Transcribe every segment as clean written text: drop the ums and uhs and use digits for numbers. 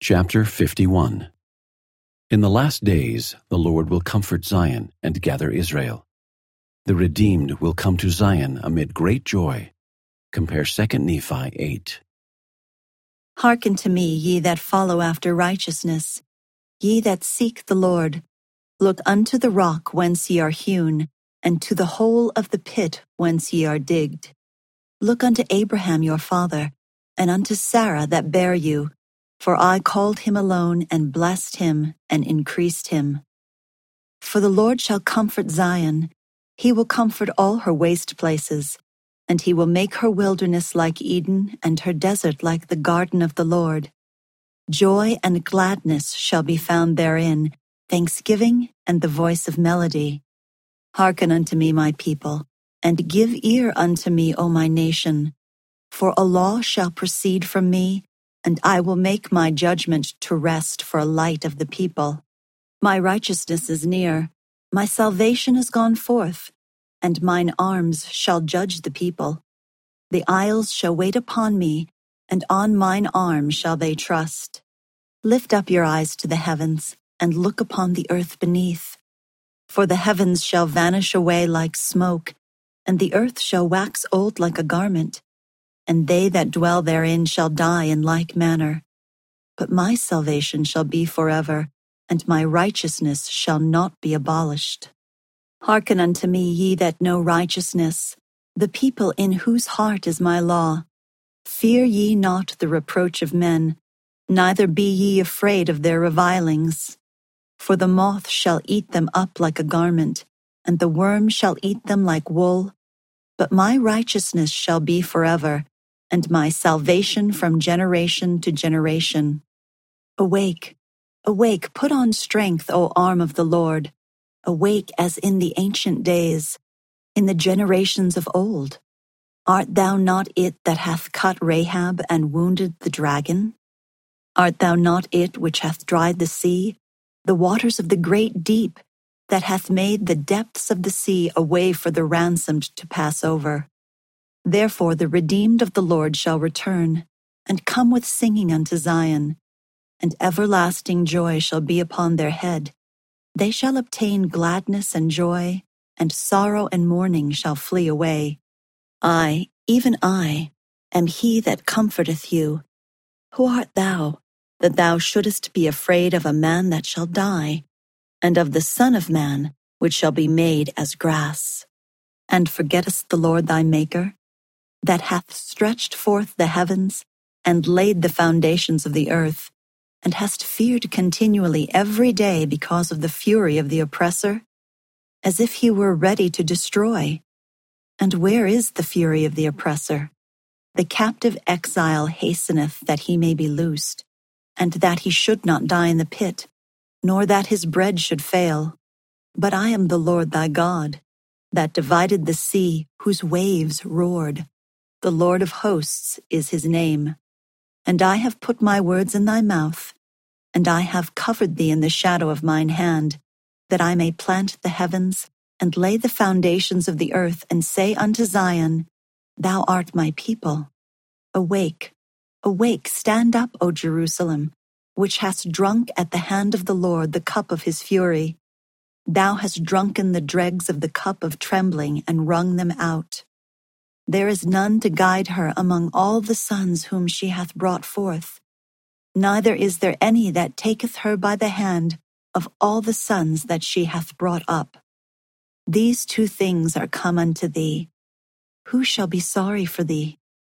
Chapter 51. In the last days the Lord will comfort Zion and gather Israel. The redeemed will come to Zion amid great joy. Compare 2 Nephi 8. Hearken to me, ye that follow after righteousness, ye that seek the Lord. Look unto the rock whence ye are hewn, and to the hole of the pit whence ye are digged. Look unto Abraham your father, and unto Sarah that bare you, for I called him alone, and blessed him, and increased him. For the Lord shall comfort Zion, he will comfort all her waste places, and he will make her wilderness like Eden, and her desert like the garden of the Lord. Joy and gladness shall be found therein, thanksgiving and the voice of melody. Hearken unto me, my people, and give ear unto me, O my nation. For a law shall proceed from me, and I will make my judgment to rest for a light of the people. My righteousness is near, my salvation is gone forth, and mine arms shall judge the people. The isles shall wait upon me, and on mine arm shall they trust. Lift up your eyes to the heavens, and look upon the earth beneath. For the heavens shall vanish away like smoke, and the earth shall wax old like a garment, and they that dwell therein shall die in like manner. But my salvation shall be forever, and my righteousness shall not be abolished. Hearken unto me, ye that know righteousness, the people in whose heart is my law. Fear ye not the reproach of men, neither be ye afraid of their revilings. For the moth shall eat them up like a garment, and the worm shall eat them like wool. But my righteousness shall be forever, and my salvation from generation to generation. Awake, awake, put on strength, O arm of the Lord. Awake as in the ancient days, in the generations of old. Art thou not it that hath cut Rahab and wounded the dragon? Art thou not it which hath dried the sea, the waters of the great deep, that hath made the depths of the sea a way for the ransomed to pass over? Therefore the redeemed of the Lord shall return, and come with singing unto Zion, and everlasting joy shall be upon their head. They shall obtain gladness and joy, and sorrow and mourning shall flee away. I, even I, am he that comforteth you. Who art thou, that thou shouldest be afraid of a man that shall die, and of the Son of Man, which shall be made as grass? And forgettest the Lord thy Maker, that hath stretched forth the heavens, and laid the foundations of the earth, and hast feared continually every day because of the fury of the oppressor, as if he were ready to destroy? And where is the fury of the oppressor? The captive exile hasteneth that he may be loosed, and that he should not die in the pit, nor that his bread should fail. But I am the Lord thy God, that divided the sea, whose waves roared. The Lord of hosts is his name. And I have put my words in thy mouth, and I have covered thee in the shadow of mine hand, that I may plant the heavens, and lay the foundations of the earth, and say unto Zion, Thou art my people. Awake, awake, stand up, O Jerusalem, which hast drunk at the hand of the Lord the cup of his fury. Thou hast drunken the dregs of the cup of trembling, and wrung them out. There is none to guide her among all the sons whom she hath brought forth, neither is there any that taketh her by the hand of all the sons that she hath brought up. These two things are come unto thee. Who shall be sorry for thee?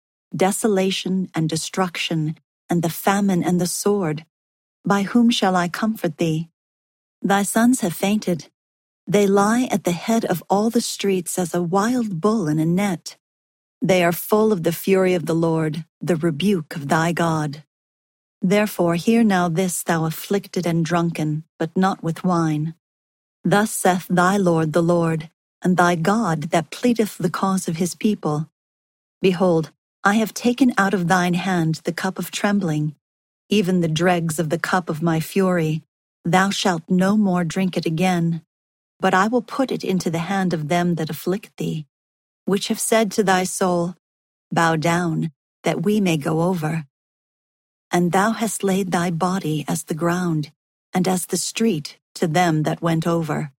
Desolation and destruction, and the famine and the sword. By whom shall I comfort thee? Thy sons have fainted. They lie at the head of all the streets as a wild bull in a net. They are full of the fury of the Lord, the rebuke of thy God. Therefore hear now this, thou afflicted and drunken, but not with wine. Thus saith thy Lord the Lord, and thy God that pleadeth the cause of his people. Behold, I have taken out of thine hand the cup of trembling, even the dregs of the cup of my fury. Thou shalt no more drink it again, but I will put it into the hand of them that afflict thee, which have said to thy soul, Bow down, that we may go over. And thou hast laid thy body as the ground, and as the street to them that went over.